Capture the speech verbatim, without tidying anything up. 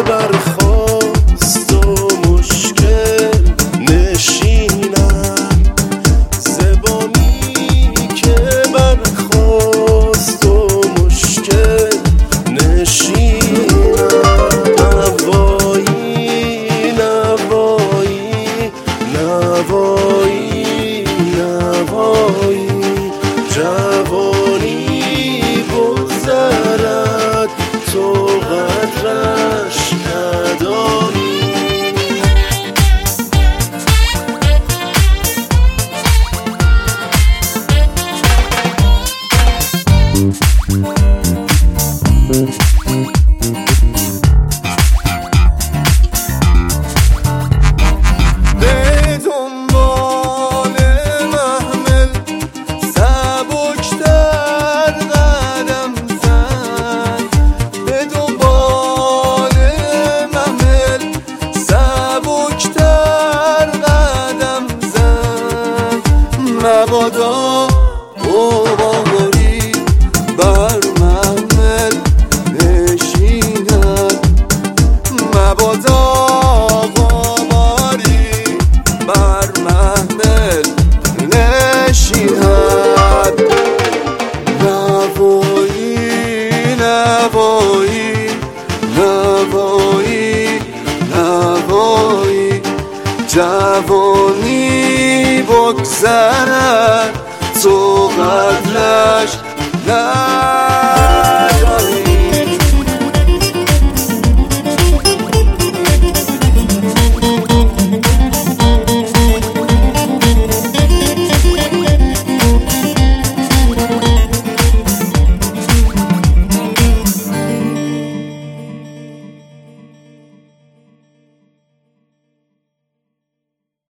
برخاست و مشکل نشینم، زبانی که برخاست و مشکل نشینم. نوایی نوایی نوایی نوایی، جوانی بگذرد تو قدرش ندانی. به دنبال محمل سبکتر قدم زن، به دنبال محمل سبکتر قدم زن. مبادا غباری بر محمل نشیند، مبادا غباری بر محمل نشیند. نوایی نوایی نوایی نوایی، جوانی بگذرد تو قدرش ندانی.